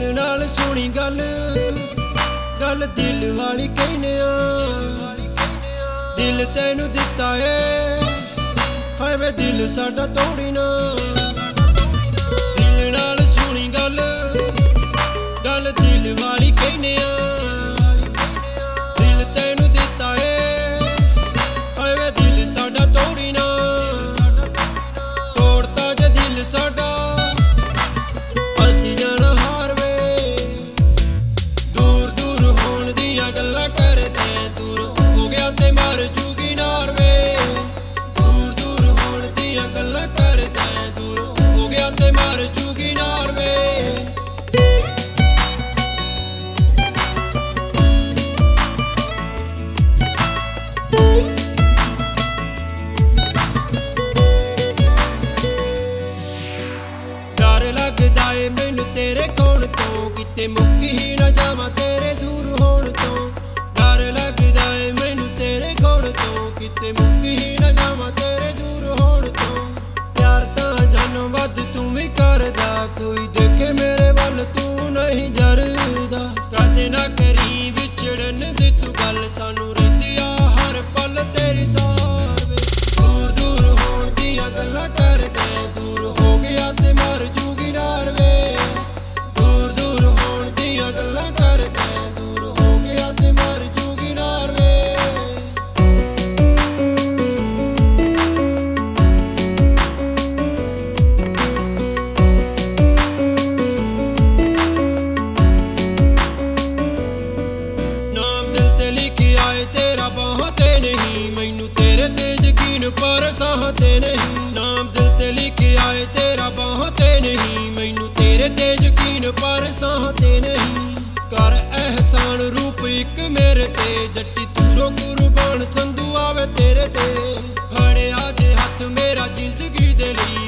दिल नाल सुनी गल गल दिल वाली कहने दिल तैनू दिता है हाय वे दिल साडा तोड़ी ना दिल नाल सुनी गल गल दिल वाली कहने दिल तैनू दिता है हाय वे दिल साडा तोड़ी ना तोड़ता जे दिल साडा असी जाना हार वे दूर दूर होण दियां गल्लां करदे दूर हो गया ते मर जूगी नार वे दूर दूर होण दियां गल्लां करदे दूर हो गया ते मर जूगी नार वे लगदा है मैनू तेरे कौन तो किते मुक्की ही ना जावां तेरे दूर होण तो डर लगदा है मैनू तेरे कौन तो किते मुक्की ही ना जावां तेरे दूर होण तो प्यार तां जानो वध तू भी करदा कोई देखे मेरे वल तू नहीं जरदा कदे ना करी विछड़न दी तू गल सानू रहिंदी आ हर पल तेरी सार वे दूर दूर होण दियां गल्लां करदे दूर हो गया ते मर जूगी नार वे दूर दूर होण दियां गल्लां करदे दूर हो गया ते मर जूगी नार वे नाम दिल ते लिखे आए तेरा बाहां ते नहीं मैनू तेरे ते यकीन पर साहां ते नहीं नाम दिल ते लिखे आए तेरा बाहां ते नहीं मैनू तेरे ते यकीन पर साहां ते नहीं कर एहसान रूप एक मेरे ते जट्टी तूरो कुर्बान संधू आवे तेरे ते खड़े आजे हथ मेरा जिंदगी दे लई